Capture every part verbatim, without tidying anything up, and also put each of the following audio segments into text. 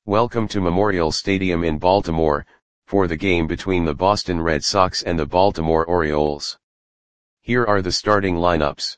Welcome to Memorial Stadium in Baltimore, for the game between the Boston Red Sox and the Baltimore Orioles. Here are the starting lineups.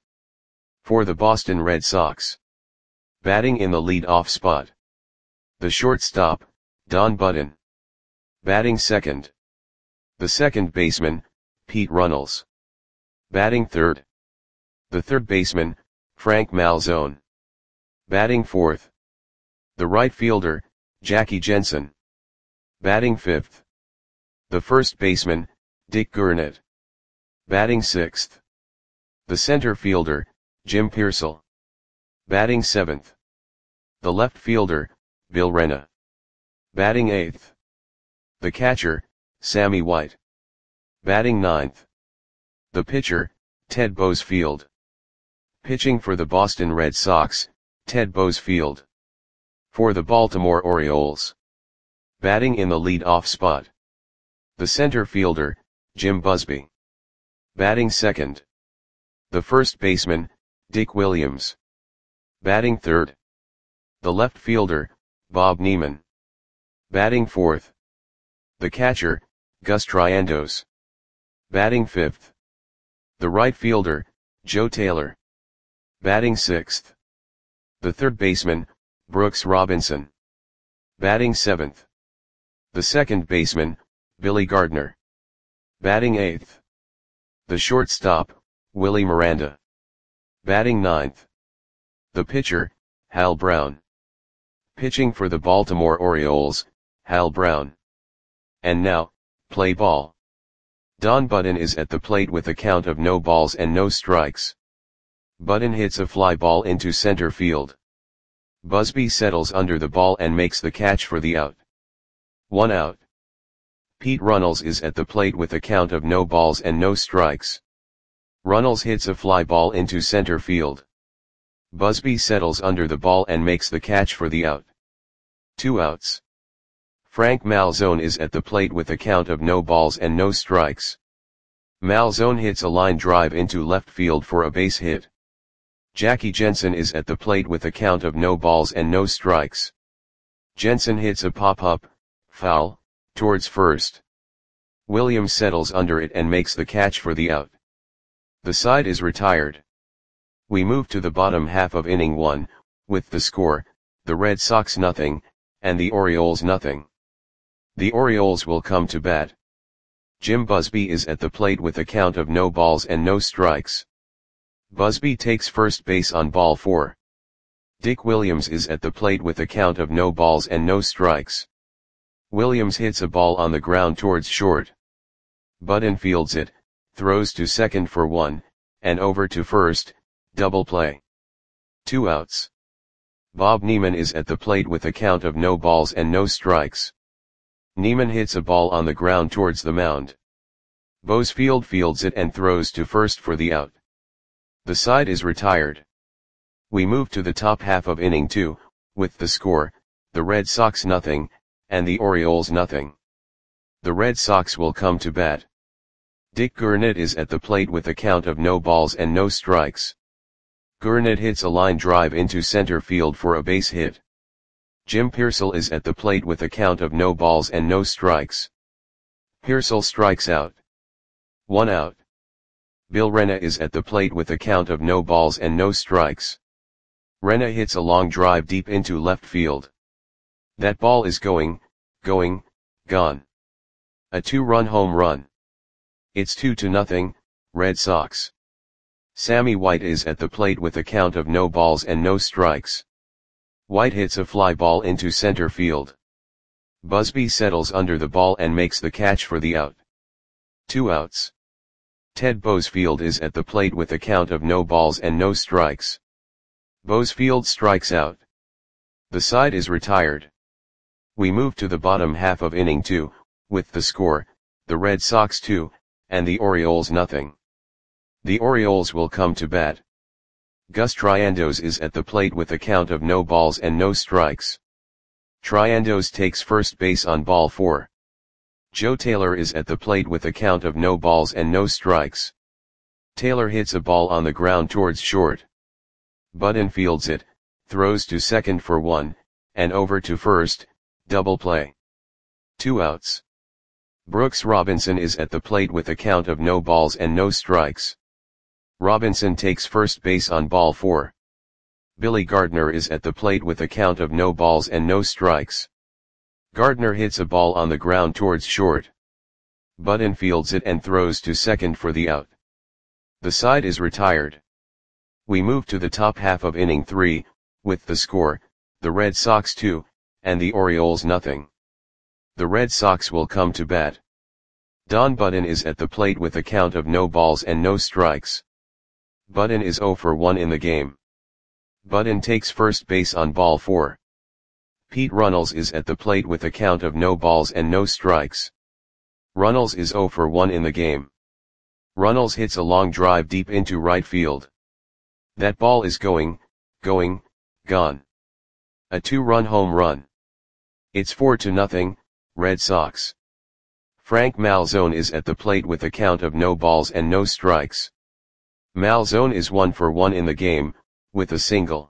For the Boston Red Sox. Batting in the lead-off spot. The shortstop, Don Button. Batting second. The second baseman, Pete Runnels. Batting third. The third baseman, Frank Malzone. Batting fourth. The right fielder, Jackie Jensen. Batting fifth. The first baseman, Dick Gurnett. Batting sixth. The center fielder, Jim Piersall. Batting seventh. The left fielder, Bill Rena. Batting eighth. The catcher, Sammy White. Batting ninth. The pitcher, Ted Boesfield. Pitching for the Boston Red Sox, Ted Boesfield. For the Baltimore Orioles. Batting in the lead-off spot. The center fielder, Jim Busby. Batting second. The first baseman, Dick Williams. Batting third. The left fielder, Bob Neiman. Batting fourth. The catcher, Gus Triandos. Batting fifth. The right fielder, Joe Taylor. Batting sixth. The third baseman, Brooks Robinson. Batting seventh. The second baseman, Billy Gardner. Batting eighth. The shortstop, Willie Miranda. Batting ninth. The pitcher, Hal Brown. Pitching for the Baltimore Orioles, Hal Brown. And now, play ball. Don Button is at the plate with a count of no balls and no strikes. Button hits a fly ball into center field. Busby settles under the ball and makes the catch for the out. One out. Pete Runnels is at the plate with a count of no balls and no strikes. Runnels hits a fly ball into center field. Busby settles under the ball and makes the catch for the out. Two outs. Frank Malzone is at the plate with a count of no balls and no strikes. Malzone hits a line drive into left field for a base hit. Jackie Jensen is at the plate with a count of no balls and no strikes. Jensen hits a pop-up, foul, towards first. Williams settles under it and makes the catch for the out. The side is retired. We move to the bottom half of inning one, with the score, the Red Sox nothing, and the Orioles nothing. The Orioles will come to bat. Jim Busby is at the plate with a count of no balls and no strikes. Busby takes first base on ball four. Dick Williams is at the plate with a count of no balls and no strikes. Williams hits a ball on the ground towards short. Button fields it, throws to second for one, and over to first, double play. Two outs. Bob Neiman is at the plate with a count of no balls and no strikes. Neiman hits a ball on the ground towards the mound. Boesfield fields it and throws to first for the out. The side is retired. We move to the top half of inning two, with the score, the Red Sox nothing, and the Orioles nothing. The Red Sox will come to bat. Dick Gurnett is at the plate with a count of no balls and no strikes. Gurnett hits a line drive into center field for a base hit. Jim Piersall is at the plate with a count of no balls and no strikes. Piersall strikes out. One out. Bill Rena is at the plate with a count of no balls and no strikes. Rena hits a long drive deep into left field. That ball is going, going, gone. A two-run home run. It's two to nothing, Red Sox. Sammy White is at the plate with a count of no balls and no strikes. White hits a fly ball into center field. Busby settles under the ball and makes the catch for the out. Two outs. Ted Boesfield is at the plate with a count of no balls and no strikes. Boesfield strikes out. The side is retired. We move to the bottom half of inning two, with the score, the Red Sox two, and the Orioles nothing. The Orioles will come to bat. Gus Triandos is at the plate with a count of no balls and no strikes. Triandos takes first base on ball four. Joe Taylor is at the plate with a count of no balls and no strikes. Taylor hits a ball on the ground towards short. Button fields it, throws to second for one, and over to first, Double play. Two outs. Brooks Robinson is at the plate with a count of no balls and no strikes. Robinson takes first base on ball four. Billy Gardner is at the plate with a count of no balls and no strikes. Gardner hits a ball on the ground towards short. Budden fields it and throws to second for the out. The side is retired. We move to the top half of inning three, with the score, the Red Sox two, and the Orioles nothing. The Red Sox will come to bat. Don Budden is at the plate with a count of no balls and no strikes. Budden is oh for one in the game. Budden takes first base on ball four. Pete Runnels is at the plate with a count of no balls and no strikes. Runnels is oh for one in the game. Runnels hits a long drive deep into right field. That ball is going, going, gone. A two-run home run. It's four to nothing, Red Sox. Frank Malzone is at the plate with a count of no balls and no strikes. Malzone is one for one in the game, with a single.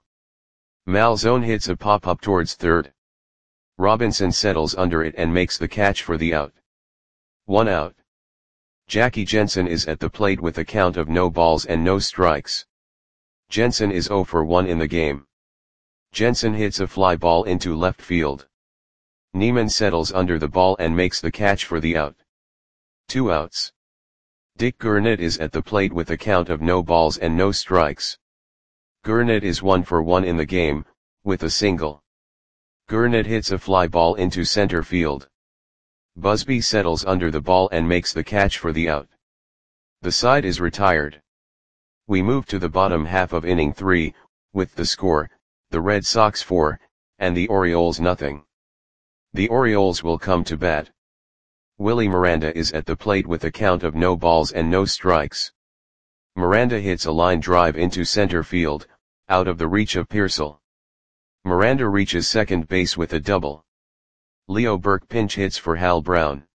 Malzone hits a pop-up towards third. Robinson settles under it and makes the catch for the out. One out. Jackie Jensen is at the plate with a count of no balls and no strikes. Jensen is oh for one in the game. Jensen hits a fly ball into left field. Neiman settles under the ball and makes the catch for the out. Two outs. Dick Gurnett is at the plate with a count of no balls and no strikes. Gurnett is one for one in the game, with a single. Gurnett hits a fly ball into center field. Busby settles under the ball and makes the catch for the out. The side is retired. We move to the bottom half of inning three, with the score, the Red Sox four, and the Orioles nothing. The Orioles will come to bat. Willie Miranda is at the plate with a count of no balls and no strikes. Miranda hits a line drive into center field, out of the reach of Pearsall. Miranda reaches second base with a double. Leo Burke pinch hits for Hal Brown.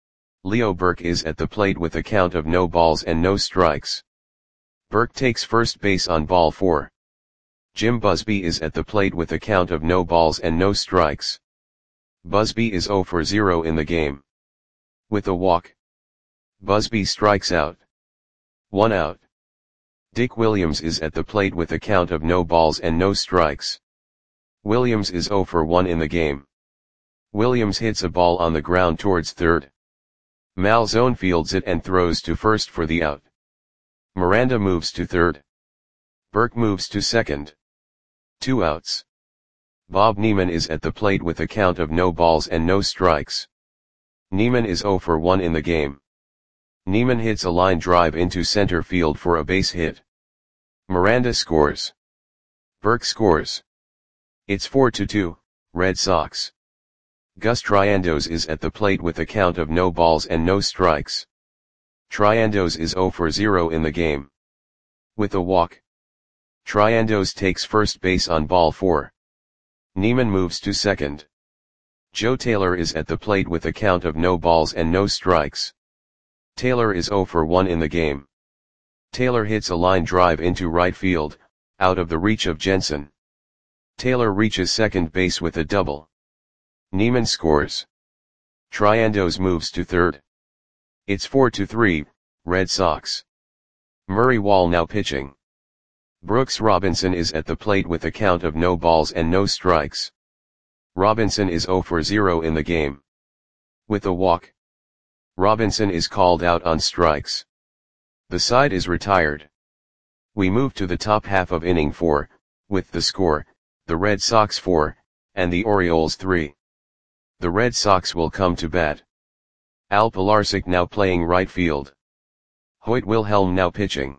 Leo Burke is at the plate with a count of no balls and no strikes. Burke takes first base on ball four. Jim Busby is at the plate with a count of no balls and no strikes. Busby is oh for zero in the game. With a walk. Busby strikes out. One out. Dick Williams is at the plate with a count of no balls and no strikes. Williams is oh for one in the game. Williams hits a ball on the ground towards third. Malzone fields it and throws to first for the out. Miranda moves to third. Burke moves to second. Two outs. Bob Neiman is at the plate with a count of no balls and no strikes. Neiman is oh for one in the game. Neiman hits a line drive into center field for a base hit. Miranda scores. Burke scores. It's four to two, Red Sox. Gus Triandos is at the plate with a count of no balls and no strikes. Triandos is oh for zero in the game. With a walk. Triandos takes first base on ball four. Neiman moves to second. Joe Taylor is at the plate with a count of no balls and no strikes. Taylor is oh for one in the game. Taylor hits a line drive into right field, out of the reach of Jensen. Taylor reaches second base with a double. Neiman scores. Triandos moves to third. It's four to three, Red Sox. Murray Wall now pitching. Brooks Robinson is at the plate with a count of no balls and no strikes. Robinson is oh for zero in the game. With a walk. Robinson is called out on strikes. The side is retired. We move to the top half of inning four, with the score, the Red Sox four, and the Orioles three. The Red Sox will come to bat. Al Pilarczyk now playing right field. Hoyt Wilhelm now pitching.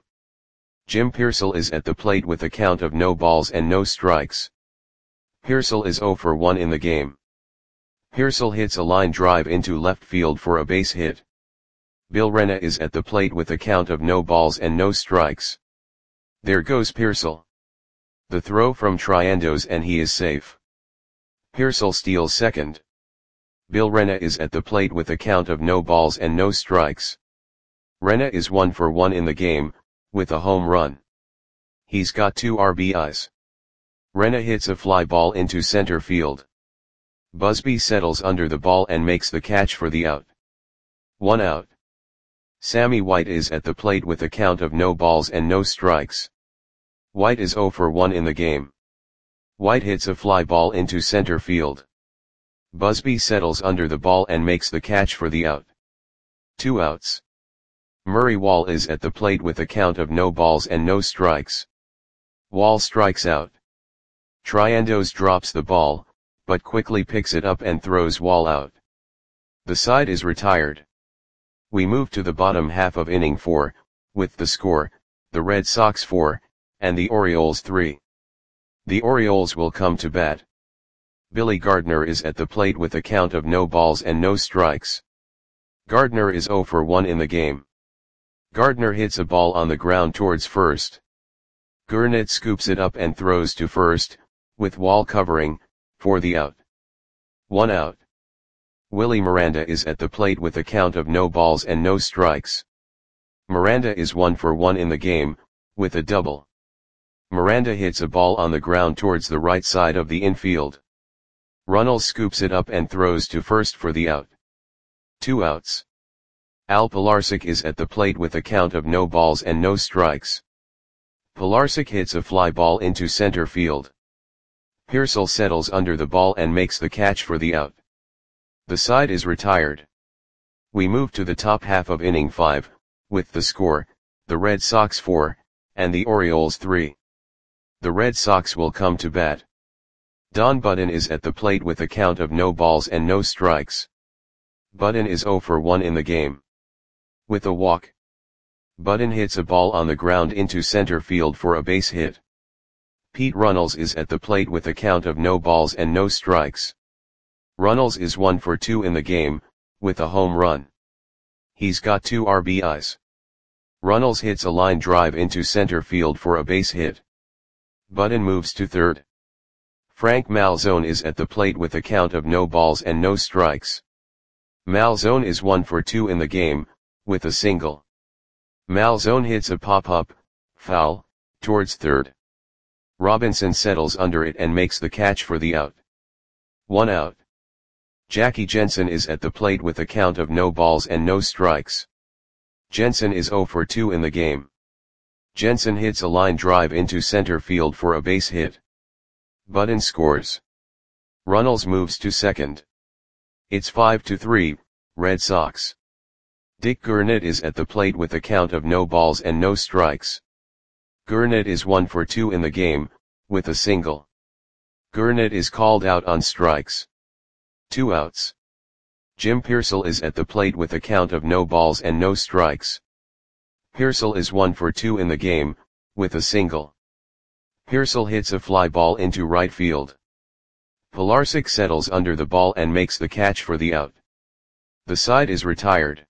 Jim Pearsall is at the plate with a count of no balls and no strikes. Pearsall is oh for one in the game. Pearsall hits a line drive into left field for a base hit. Bill Renna is at the plate with a count of no balls and no strikes. There goes Pearsall. The throw from Triandos and he is safe. Pearsall steals second. Bill Renna is at the plate with a count of no balls and no strikes. Renna is one for one in the game, with a home run. He's got two R B Is. Renna hits a fly ball into center field. Busby settles under the ball and makes the catch for the out. One out. Sammy White is at the plate with a count of no balls and no strikes. White is zero for one in the game. White hits a fly ball into center field. Busby settles under the ball and makes the catch for the out. Two outs. Murray Wall is at the plate with a count of no balls and no strikes. Wall strikes out. Triendos drops the ball, but quickly picks it up and throws Wall out. The side is retired. We move to the bottom half of inning four, with the score, the Red Sox four, and the Orioles three. The Orioles will come to bat. Billy Gardner is at the plate with a count of no balls and no strikes. Gardner is zero for one in the game. Gardner hits a ball on the ground towards first. Gurnett scoops it up and throws to first, with Wall covering, for the out. One out. Willie Miranda is at the plate with a count of no balls and no strikes. Miranda is one for one in the game, with a double. Miranda hits a ball on the ground towards the right side of the infield. Runnels scoops it up and throws to first for the out. Two outs. Al Pilarczyk is at the plate with a count of no balls and no strikes. Pilarczyk hits a fly ball into center field. Pearsall settles under the ball and makes the catch for the out. The side is retired. We move to the top half of inning five, with the score, the Red Sox four, and the Orioles three. The Red Sox will come to bat. Don Budden is at the plate with a count of no balls and no strikes. Budden is zero for one in the game. With a walk. Budden hits a ball on the ground into center field for a base hit. Pete Runnels is at the plate with a count of no balls and no strikes. Runnels is one for two in the game, with a home run. He's got two R B Is. Runnels hits a line drive into center field for a base hit. Budden moves to third. Frank Malzone is at the plate with a count of no balls and no strikes. Malzone is one for two in the game, with a single. Malzone hits a pop-up, foul, towards third. Robinson settles under it and makes the catch for the out. One out. Jackie Jensen is at the plate with a count of no balls and no strikes. Jensen is zero for two in the game. Jensen hits a line drive into center field for a base hit. Budden scores. Runnels moves to second. It's five to three, Red Sox. Dick Gurnett is at the plate with a count of no balls and no strikes. Gurnett is one for two in the game, with a single. Gurnett is called out on strikes. Two outs. Jim Pearsall is at the plate with a count of no balls and no strikes. Pearsall is one for two in the game, with a single. Pearsall hits a fly ball into right field. Pilarczyk settles under the ball and makes the catch for the out. The side is retired.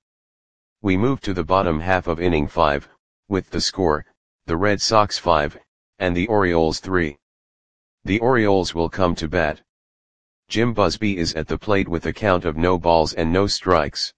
We move to the bottom half of inning five, with the score, the Red Sox five, and the Orioles three. The Orioles will come to bat. Jim Busby is at the plate with a count of no balls and no strikes.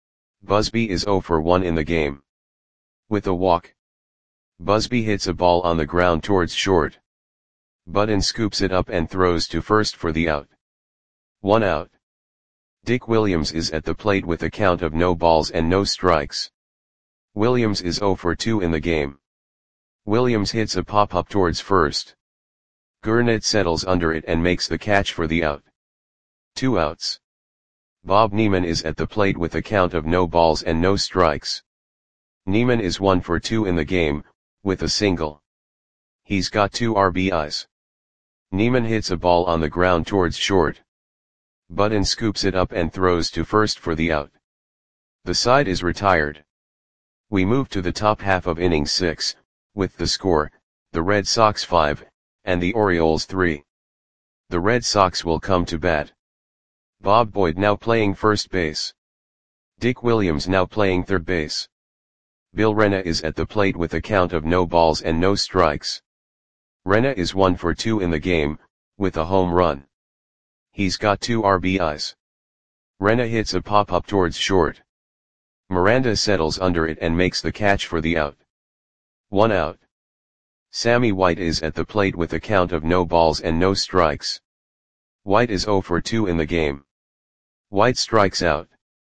Busby is zero for one in the game. With a walk. Busby hits a ball on the ground towards short. Budden scoops it up and throws to first for the out. One out. Dick Williams is at the plate with a count of no balls and no strikes. Williams is zero for two in the game. Williams hits a pop-up towards first. Gurnett settles under it and makes the catch for the out. Two outs. Bob Neiman is at the plate with a count of no balls and no strikes. Neiman is one for two in the game, with a single. He's got two R B Is. Neiman hits a ball on the ground towards short. Budden scoops it up and throws to first for the out. The side is retired. We move to the top half of inning six, with the score, the Red Sox five, and the Orioles three. The Red Sox will come to bat. Bob Boyd now playing first base. Dick Williams now playing third base. Bill Rena is at the plate with a count of no balls and no strikes. Rena is one for two in the game, with a home run. He's got two R B Is. Rena hits a pop-up towards short. Miranda settles under it and makes the catch for the out. One out. Sammy White is at the plate with a count of no balls and no strikes. White is zero for two in the game. White strikes out.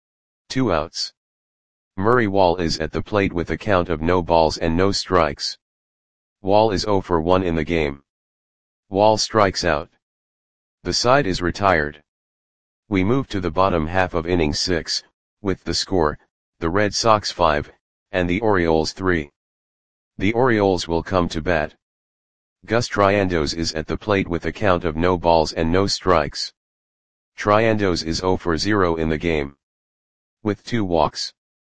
Two outs. Murray Wall is at the plate with a count of no balls and no strikes. Wall is zero for one in the game. Wall strikes out. The side is retired. We move to the bottom half of inning six, with the score, the Red Sox five, and the Orioles three. The Orioles will come to bat. Gus Triandos is at the plate with a count of no balls and no strikes. Triandos is zero for zero in the game. With two walks.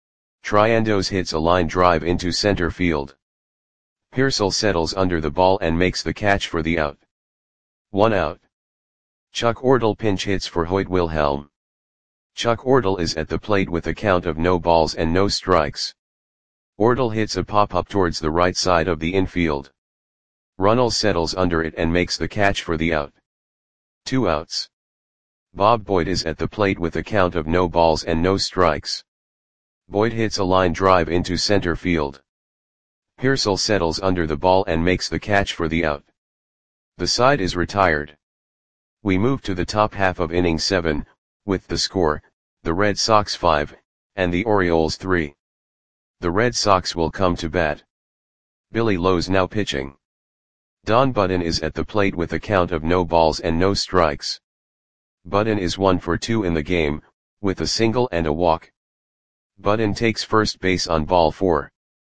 Triandos hits a line drive into center field. Pearsall settles under the ball and makes the catch for the out. One out. Chuck Ordle pinch hits for Hoyt Wilhelm. Chuck Ordle is at the plate with a count of no balls and no strikes. Ordle hits a pop-up towards the right side of the infield. Runnels settles under it and makes the catch for the out. Two outs. Bob Boyd is at the plate with a count of no balls and no strikes. Boyd hits a line drive into center field. Pearsall settles under the ball and makes the catch for the out. The side is retired. We move to the top half of inning seven, with the score, the Red Sox five, and the Orioles three. The Red Sox will come to bat. Billy Lowe's now pitching. Don Budden is at the plate with a count of no balls and no strikes. Budden is one for two in the game, with a single and a walk. Budden takes first base on ball four.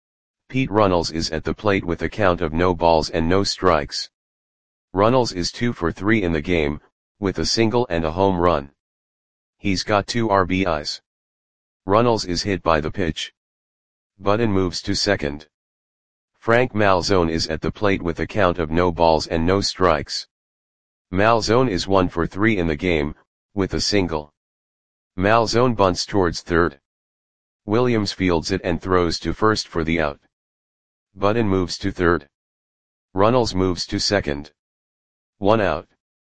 Pete Runnels is at the plate with a count of no balls and no strikes. Runnels is two for three in the game, with a single and a home run. He's got two R B Is. Runnels is hit by the pitch. Budden moves to second. Frank Malzone is at the plate with a count of no balls and no strikes. Malzone is one for three in the game, with a single. Malzone bunts towards third. Williams fields it and throws to first for the out. Budden moves to third. Runnels moves to second. One out.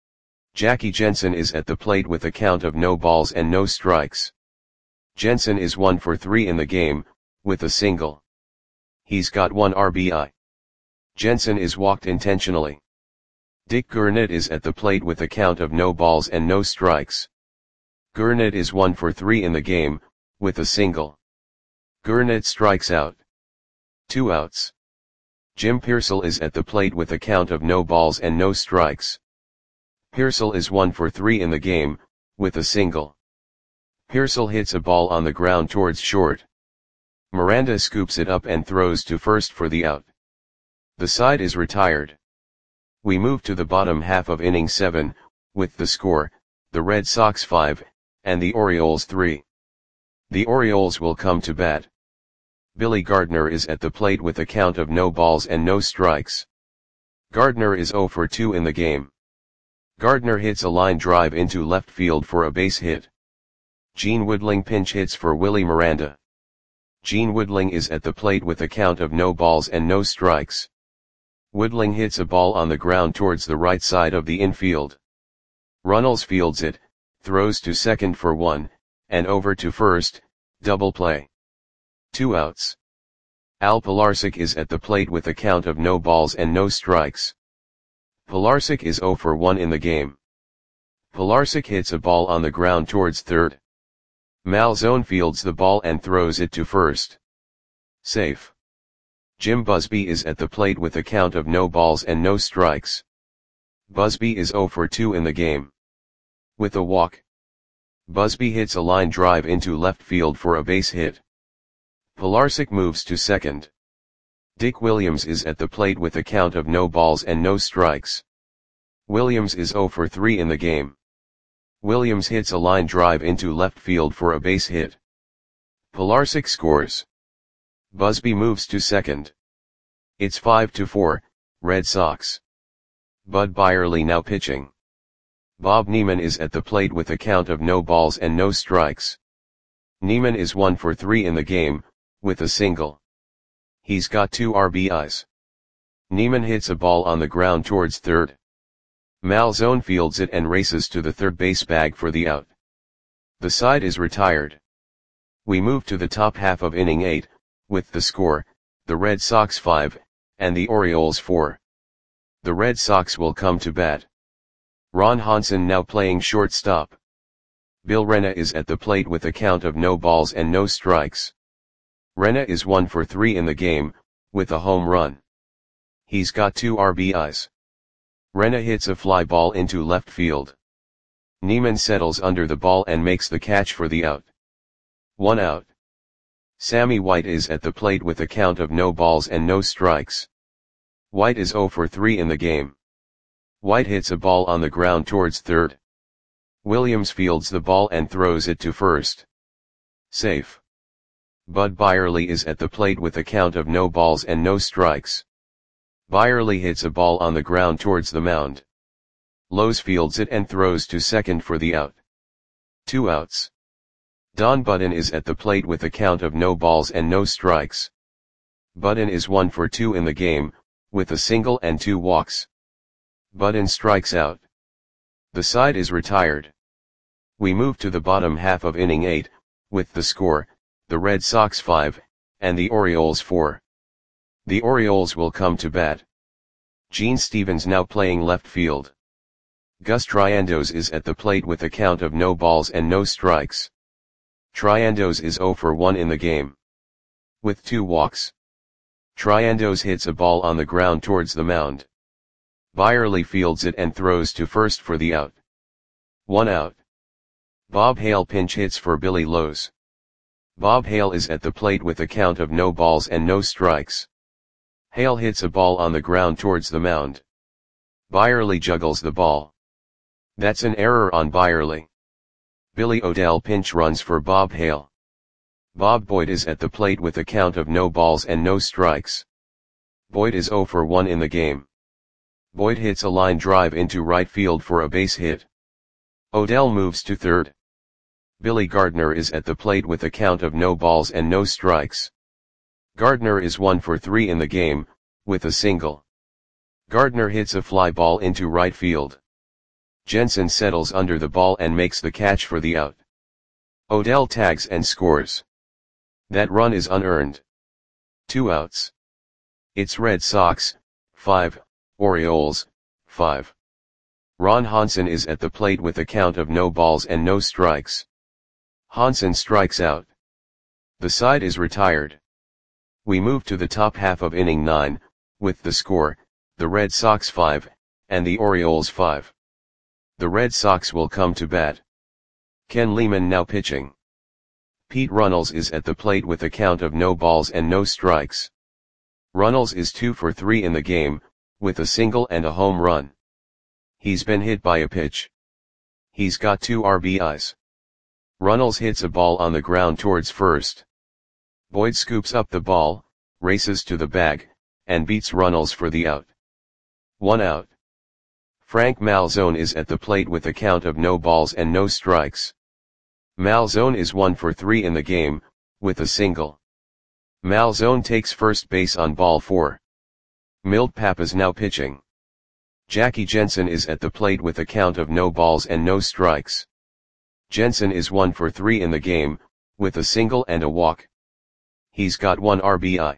Jackie Jensen is at the plate with a count of no balls and no strikes. Jensen is one for three in the game, with a single. He's got one R B I. Jensen is walked intentionally. Dick Gurnett is at the plate with a count of no balls and no strikes. Gurnett is one for three in the game, with a single. Gurnett strikes out. Two outs. Jim Pearsall is at the plate with a count of no balls and no strikes. Pearsall is one for three in the game, with a single. Pearsall hits a ball on the ground towards short. Miranda scoops it up and throws to first for the out. The side is retired. We move to the bottom half of inning seven, with the score, the Red Sox five, and the Orioles three. The Orioles will come to bat. Billy Gardner is at the plate with a count of no balls and no strikes. Gardner is zero for two in the game. Gardner hits a line drive into left field for a base hit. Gene Woodling pinch hits for Willie Miranda. Gene Woodling is at the plate with a count of no balls and no strikes. Woodling hits a ball on the ground towards the right side of the infield. Runnels fields it, throws to second for one, and over to first, double play. Two outs. Al Pilarczyk is at the plate with a count of no balls and no strikes. Pilarczyk is zero for one in the game. Pilarczyk hits a ball on the ground towards third. Malzone fields the ball and throws it to first. Safe. Jim Busby is at the plate with a count of no balls and no strikes. Busby is zero for two in the game. With a walk. Busby hits a line drive into left field for a base hit. Pilarczyk moves to second. Dick Williams is at the plate with a count of no balls and no strikes. Williams is zero for three in the game. Williams hits a line drive into left field for a base hit. Pilarczyk scores. Busby moves to second. It's five to four, Red Sox. Bud Byerly now pitching. Bob Neiman is at the plate with a count of no balls and no strikes. Neiman is one for three in the game, with a single. He's got two R B Is. Neiman hits a ball on the ground towards third. Malzone fields it and races to the third base bag for the out. The side is retired. We move to the top half of inning eight, with the score, the Red Sox five, and the Orioles four. The Red Sox will come to bat. Ron Hansen now playing shortstop. Bill Rena is at the plate with a count of no balls and no strikes. Rena is one for three in the game, with a home run. He's got two R B Is. Rena hits a fly ball into left field. Neiman settles under the ball and makes the catch for the out. One out. Sammy White is at the plate with a count of no balls and no strikes. White is zero for three in the game. White hits a ball on the ground towards third. Williams fields the ball and throws it to first. Safe. Bud Byerly is at the plate with a count of no balls and no strikes. Byerly hits a ball on the ground towards the mound. Lowe's fields it and throws to second for the out. Two outs. Don Budden is at the plate with a count of no balls and no strikes. Budden is one for two in the game, with a single and two walks. Budden strikes out. The side is retired. We move to the bottom half of inning eight, with the score, the Red Sox five, and the Orioles four. The Orioles will come to bat. Gene Stevens now playing left field. Gus Triandos is at the plate with a count of no balls and no strikes. Triandos is zero for one in the game. With two walks. Triandos hits a ball on the ground towards the mound. Byerly fields it and throws to first for the out. One out. Bob Hale pinch hits for Billy Lowe's. Bob Hale is at the plate with a count of no balls and no strikes. Hale hits a ball on the ground towards the mound. Byerly juggles the ball. That's an error on Byerly. Billy Odell pinch runs for Bob Hale. Bob Boyd is at the plate with a count of no balls and no strikes. Boyd is zero for one in the game. Boyd hits a line drive into right field for a base hit. Odell moves to third. Billy Gardner is at the plate with a count of no balls and no strikes. Gardner is one for three in the game, with a single. Gardner hits a fly ball into right field. Jensen settles under the ball and makes the catch for the out. Odell tags and scores. That run is unearned. Two outs. It's Red Sox, five, Orioles, five. Ron Hansen is at the plate with a count of no balls and no strikes. Hansen strikes out. The side is retired. We move to the top half of inning nine, with the score, the Red Sox five, and the Orioles five. The Red Sox will come to bat. Ken Lehman now pitching. Pete Runnels is at the plate with a count of no balls and no strikes. Runnels is two for three in the game, with a single and a home run. He's been hit by a pitch. He's got two R B Is. Runnels hits a ball on the ground towards first. Boyd scoops up the ball, races to the bag, and beats Runnels for the out. One out. Frank Malzone is at the plate with a count of no balls and no strikes. Malzone is one for three in the game, with a single. Malzone takes first base on ball four. Milt Pappas now pitching. Jackie Jensen is at the plate with a count of no balls and no strikes. Jensen is one for three in the game, with a single and a walk. He's got one R B I.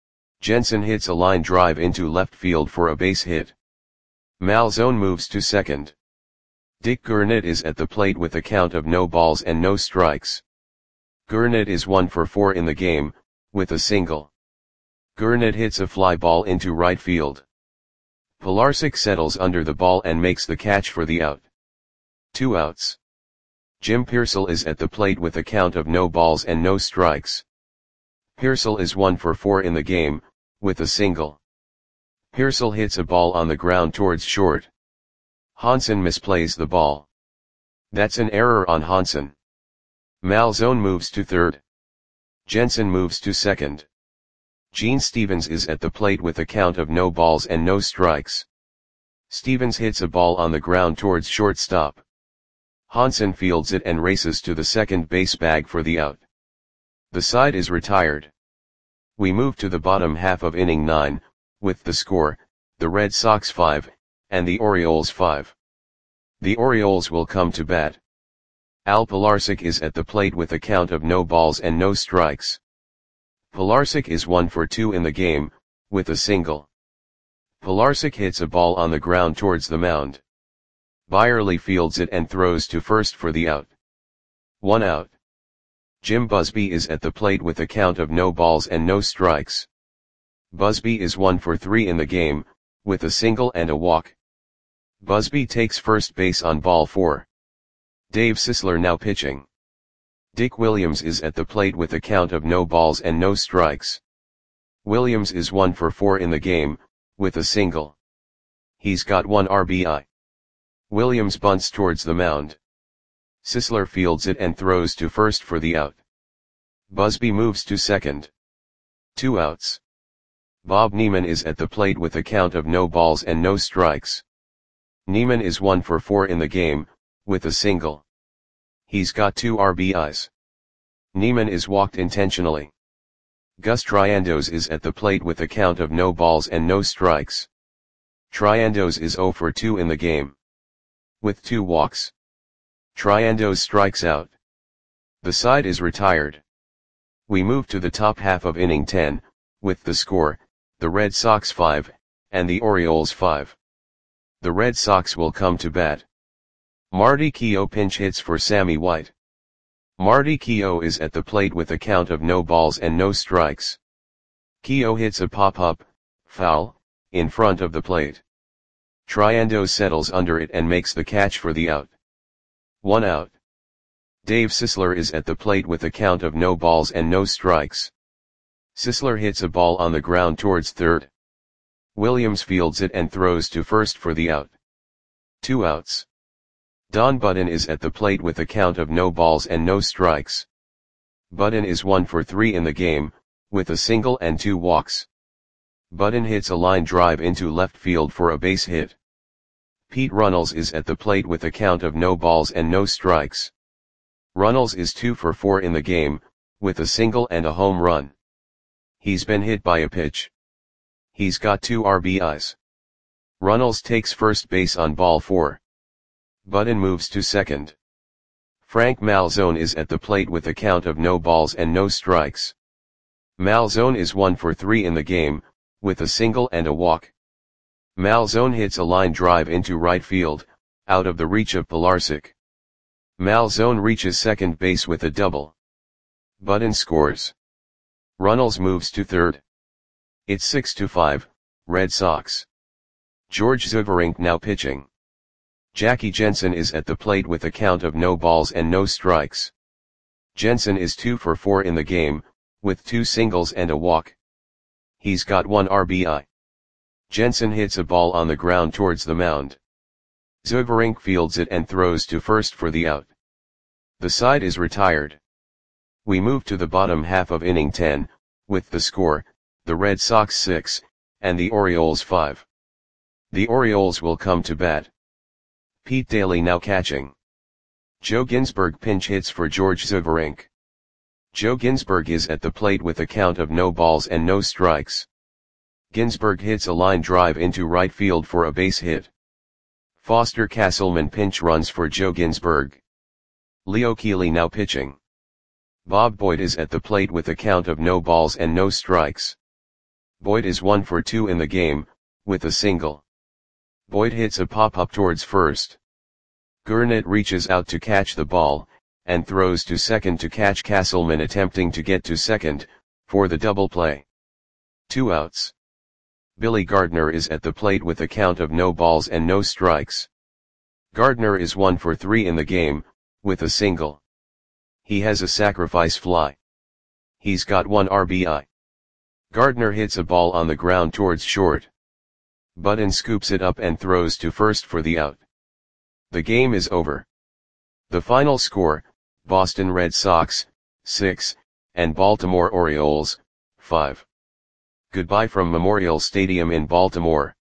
Jensen hits a line drive into left field for a base hit. Malzone moves to second. Dick Gurnett is at the plate with a count of no balls and no strikes. Gurnett is one for four in the game, with a single. Gurnett hits a fly ball into right field. Pilarczyk settles under the ball and makes the catch for the out. Two outs. Jim Piersall is at the plate with a count of no balls and no strikes. Piersall is one for four in the game, with a single. Piersall hits a ball on the ground towards short. Hansen misplays the ball. That's an error on Hansen. Malzone moves to third. Jensen moves to second. Gene Stevens is at the plate with a count of no balls and no strikes. Stevens hits a ball on the ground towards shortstop. Hansen fields it and races to the second base bag for the out. The side is retired. We move to the bottom half of inning nine, with the score, the Red Sox five, and the Orioles five. The Orioles will come to bat. Al Pilarczyk is at the plate with a count of no balls and no strikes. Pilarczyk is one for two in the game, with a single. Pilarczyk hits a ball on the ground towards the mound. Byerly fields it and throws to first for the out. One out. Jim Busby is at the plate with a count of no balls and no strikes. Busby is one for three in the game, with a single and a walk. Busby takes first base on ball four. Dave Sisler now pitching. Dick Williams is at the plate with a count of no balls and no strikes. Williams is one for four in the game, with a single. He's got one R B I. Williams bunts towards the mound. Sisler fields it and throws to first for the out. Busby moves to second. Two outs. Bob Neiman is at the plate with a count of no balls and no strikes. Neiman is one for four in the game, with a single. He's got two R B Is. Neiman is walked intentionally. Gus Triandos is at the plate with a count of no balls and no strikes. Triandos is zero for two in the game, with two walks. Triandos strikes out. The side is retired. We move to the top half of inning ten, with the score, the Red Sox five, and the Orioles five. The Red Sox will come to bat. Marty Keough pinch hits for Sammy White. Marty Keough is at the plate with a count of no balls and no strikes. Keough hits a pop-up, foul, in front of the plate. Triandos settles under it and makes the catch for the out. One out. Dave Sisler is at the plate with a count of no balls and no strikes. Sisler hits a ball on the ground towards third. Williams fields it and throws to first for the out. Two outs. Don Budden is at the plate with a count of no balls and no strikes. Budden is one for three in the game, with a single and two walks. Budden hits a line drive into left field for a base hit. Pete Runnels is at the plate with a count of no balls and no strikes. Runnels is two for four in the game, with a single and a home run. He's been hit by a pitch. He's got two R B Is. Runnels takes first base on ball four. Budden moves to second. Frank Malzone is at the plate with a count of no balls and no strikes. Malzone is one for three in the game, with a single and a walk. Malzone hits a line drive into right field, out of the reach of Pilarczyk. Malzone reaches second base with a double. Budden scores. Runnels moves to third. It's six to five, Red Sox. George Zuberink now pitching. Jackie Jensen is at the plate with a count of no balls and no strikes. Jensen is two for four in the game, with two singles and a walk. He's got one R B I. Jensen hits a ball on the ground towards the mound. Zuberink fields it and throws to first for the out. The side is retired. We move to the bottom half of inning ten, with the score, the Red Sox six, and the Orioles five. The Orioles will come to bat. Pete Daly now catching. Joe Ginsberg pinch hits for George Zuberink. Joe Ginsberg is at the plate with a count of no balls and no strikes. Ginsberg hits a line drive into right field for a base hit. Foster Castleman pinch runs for Joe Ginsberg. Leo Keeley now pitching. Bob Boyd is at the plate with a count of no balls and no strikes. Boyd is one for two in the game, with a single. Boyd hits a pop-up towards first. Gurnett reaches out to catch the ball, and throws to second to catch Castleman attempting to get to second, for the double play. Two outs. Billy Gardner is at the plate with a count of no balls and no strikes. Gardner is one for three in the game, with a single. He has a sacrifice fly. He's got one R B I. Gardner hits a ball on the ground towards short. Budden scoops it up and throws to first for the out. The game is over. The final score, Boston Red Sox, six, and Baltimore Orioles, five. Goodbye from Memorial Stadium in Baltimore.